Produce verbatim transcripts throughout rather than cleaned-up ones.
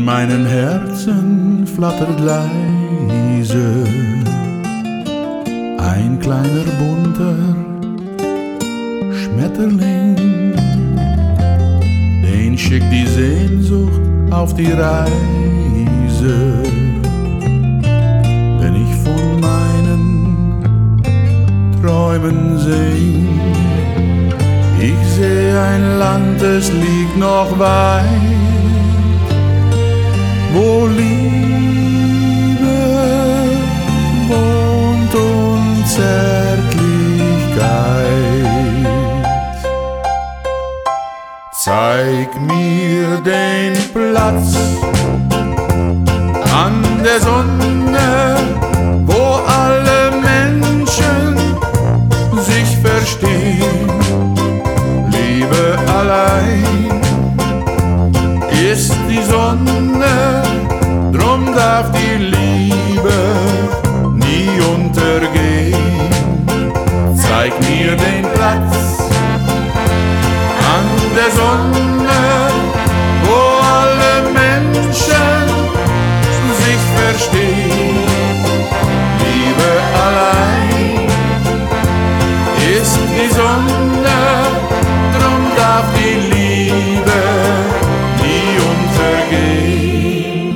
meinem Herzen flattert leise ein kleiner bunter Schmetterling, den schickt die Sehnsucht auf die Reise. Wenn ich von meinen Träumen sing, ich sehe ein Land, es liegt noch weit, wo Liebe wohnt und Zärtlichkeit. Zeig mir den Platz an der Sonne, wo alle Menschen sich verstehen. Liebe allein ist die Sonne, drum darf die Liebe nie untergehen. Zeig mir den Platz an der Sonne, wo alle Menschen sich verstehen. Liebe allein ist die Sonne, drum darf die Liebe nie untergehen.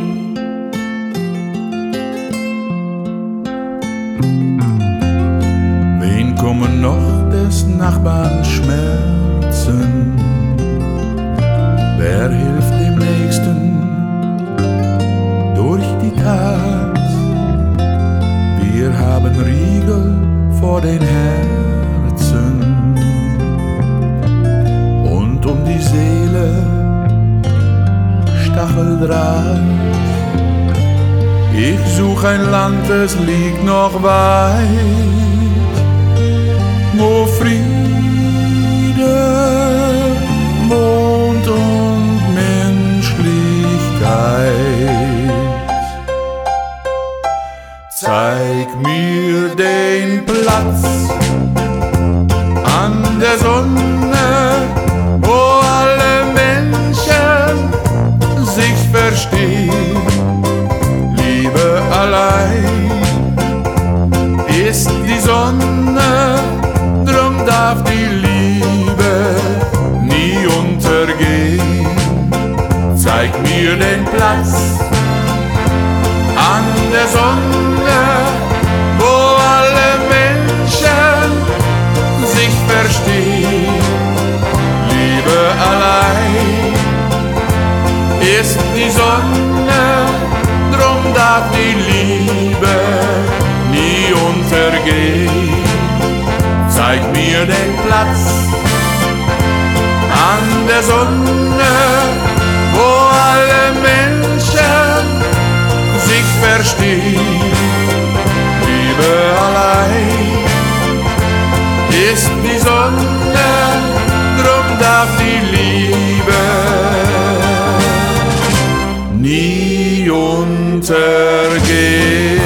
Wen kommen noch des Nachbarn Schmerzen? Wer hilft dem Nächsten durch die Tat? Wir haben Riegel vor den Herzen und um die Seele Stacheldraht. Ich such ein Land, es liegt noch weit, wo Friede wohnt und Menschlichkeit. Zeig mir den Platz an der Sonne, wo alle Menschen sich verstehen. Liebe allein ist die Sonne, drum darf die Liebe nie untergehen. Zeig mir den Platz an der Sonne, wo alle Menschen sich verstehen. Liebe allein ist die Sonne, drum darf die Liebe nie untergehen. Zeig mir den Platz an der Sonne, wo alle Menschen sich verstehen. Liebe allein ist die Sonne, drum darf die Liebe nie untergehen.